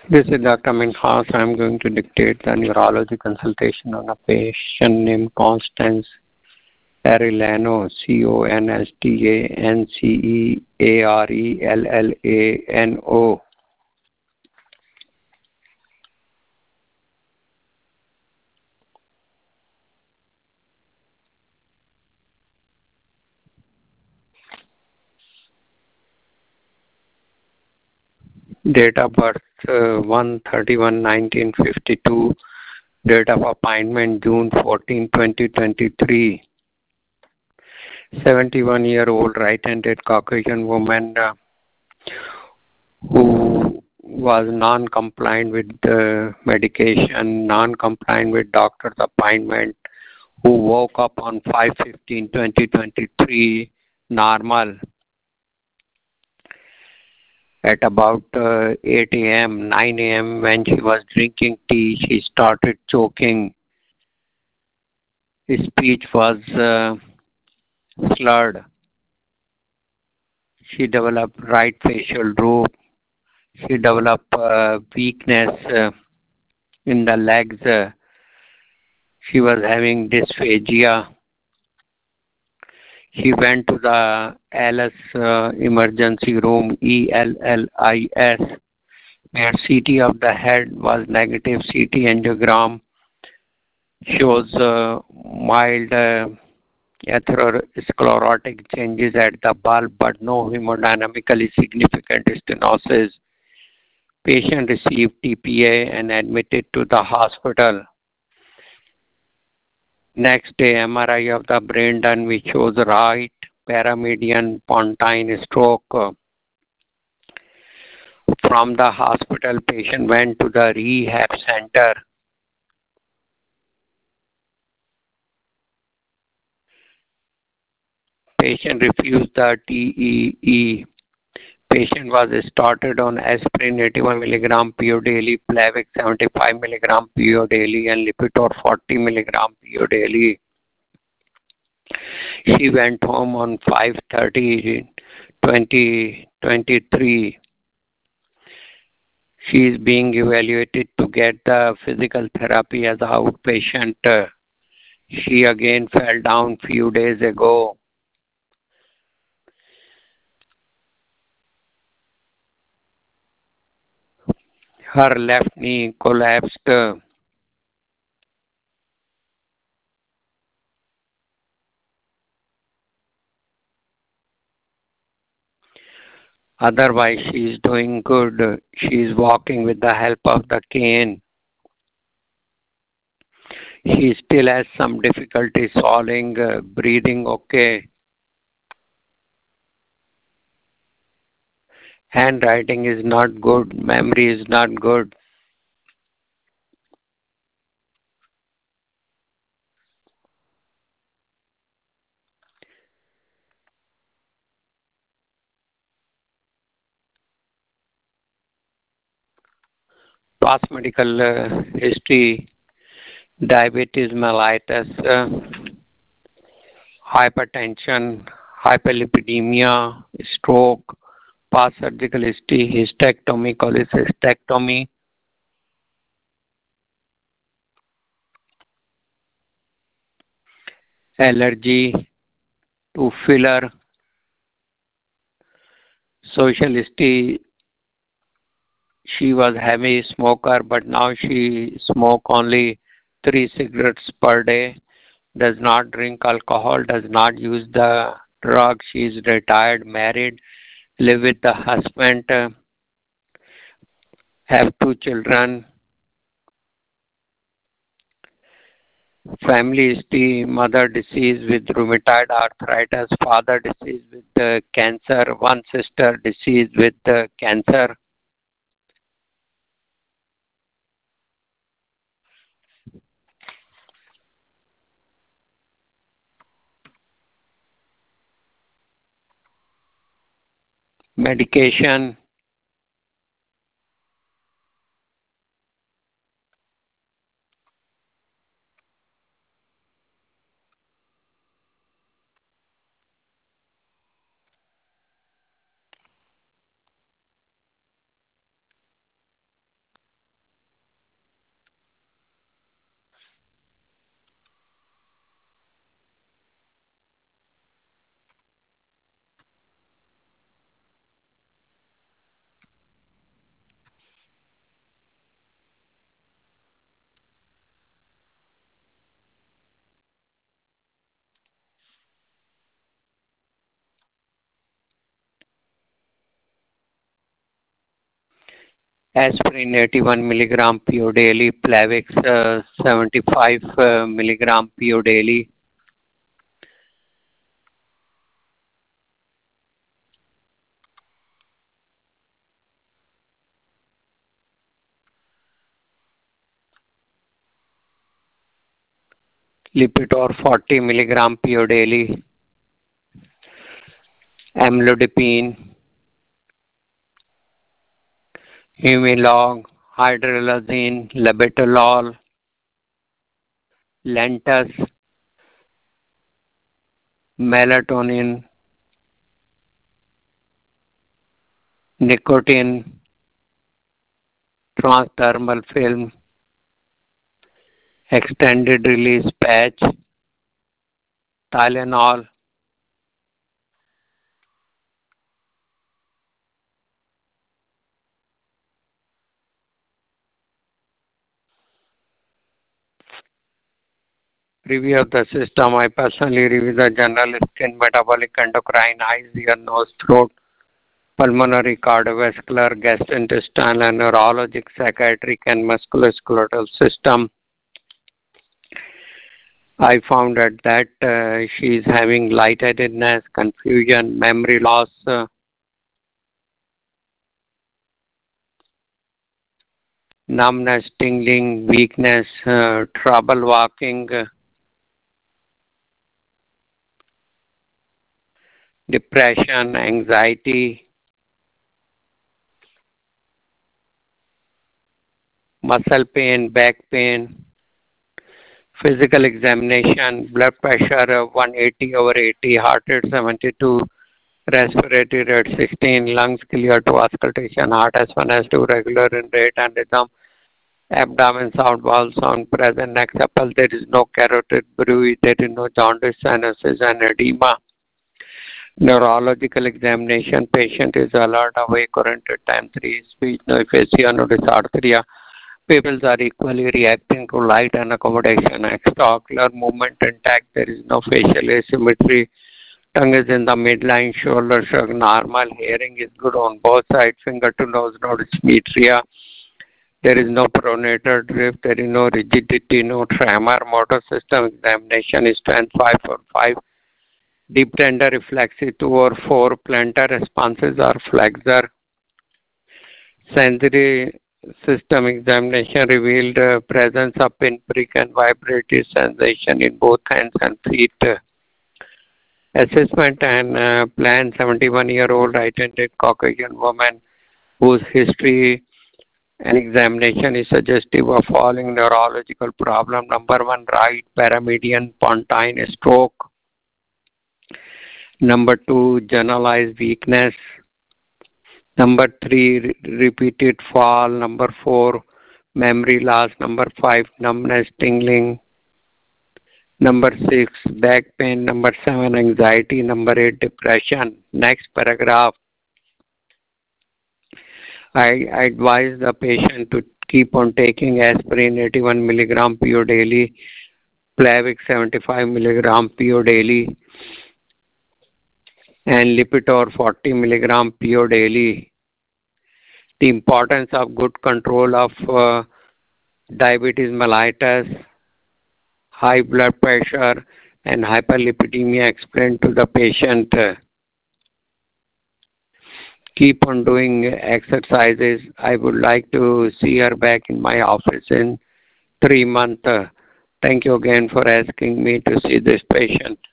This is Dr. Minhas. I am going to dictate the neurology consultation on a patient named Constance Arellano, Constancearellano. Date of birth 1/31/1952. Date of appointment June 14, 2023. 71-year-old right-handed Caucasian woman who was non-compliant with the medication, non-compliant with doctor's appointment, who woke up on 5/15/2023 normal. At about 8 a.m., 9 a.m., when she was drinking tea, she started choking. His speech was slurred. She developed right facial droop. She developed weakness in the legs. She was having dysphagia. She went to the Alice emergency room, ELLIS, where CT of the head was negative. CT angiogram shows mild atherosclerotic changes at the bulb, but no hemodynamically significant stenosis. Patient received TPA and admitted to the hospital. Next day, MRI of the brain done, which shows right paramedian pontine stroke. From the hospital, patient went to the rehab center. Patient refused the TEE. Patient was started on aspirin 81 mg PO daily, Plavix 75 mg PO daily, and Lipitor 40 mg PO daily. She went home on 5/30/2023. She is being evaluated to get the physical therapy as outpatient. She again fell down few days ago. Her left knee collapsed. Otherwise, she is doing good. She is walking with the help of the cane. She still has some difficulty swallowing, breathing okay. Handwriting is not good. Memory is not good. Past medical history: diabetes mellitus, hypertension, hyperlipidemia, stroke, past surgical history, hysterectomy, cholecystectomy, allergy to filler, social history. She was heavy smoker, but now she smoke only 3 cigarettes per day, does not drink alcohol, does not use the drug. She is retired, married, live with the husband, have 2 children. Family history: mother deceased with rheumatoid arthritis, father deceased with cancer, one sister deceased with cancer. Medication: Aspirin 81 milligram PO daily, Plavix 75 milligram PO daily. Lipitor 40 milligram PO daily. Amlodipine, Humalog, Hydralazine, Labetalol, Lantus, Melatonin, Nicotine, Transdermal film, Extended release patch, Tylenol. Review of the system. I personally review the general skin, metabolic, endocrine, eyes, ear, nose, throat, pulmonary, cardiovascular, gastrointestinal, and neurologic, psychiatric, and musculoskeletal system. I found that she is having lightheadedness, confusion, memory loss, numbness, tingling, weakness, trouble walking, depression, anxiety, muscle pain, back pain, physical examination, blood pressure 180 over 80, heart rate 72, respiratory rate 16, lungs clear to auscultation, heart S1, S2 regular in rate and rhythm, abdomen sound, bowel sound present, neck supple, there is no carotid bruit, there is no jaundice, cyanosis and edema. Neurological examination, patient is alert, awake, oriented, time 3, speech, no aphasia, no dysarthria. Pupils are equally reacting to light and accommodation. Extraocular movement intact, there is no facial asymmetry. Tongue is in the midline, shoulder shrug normal, hearing is good on both sides, finger to nose, no dysmetria. There is no pronator drift, there is no rigidity, no tremor. Motor system examination is strength 5 or 5. Deep tender reflexive 2 or 4. Plantar responses are flexor. Sensory system examination revealed presence of pinprick and vibratory sensation in both hands and feet. Assessment and plan 71-year-old right-handed Caucasian woman whose history and examination is suggestive of following neurological problem. Number 1, right paramedian pontine stroke. Number 2, generalized weakness. Number 3, repeated fall. Number 4, memory loss. Number 5, numbness, tingling. Number 6, back pain. Number 7, anxiety. Number 8, depression. Next paragraph. I advise the patient to keep on taking aspirin 81 milligram PO daily, Plavix 75 milligram PO daily, and Lipitor 40 milligram PO daily. The importance of good control of diabetes mellitus, high blood pressure, and hyperlipidemia explained to the patient. Keep on doing exercises. I would like to see her back in my office in 3 months. Thank you again for asking me to see this patient.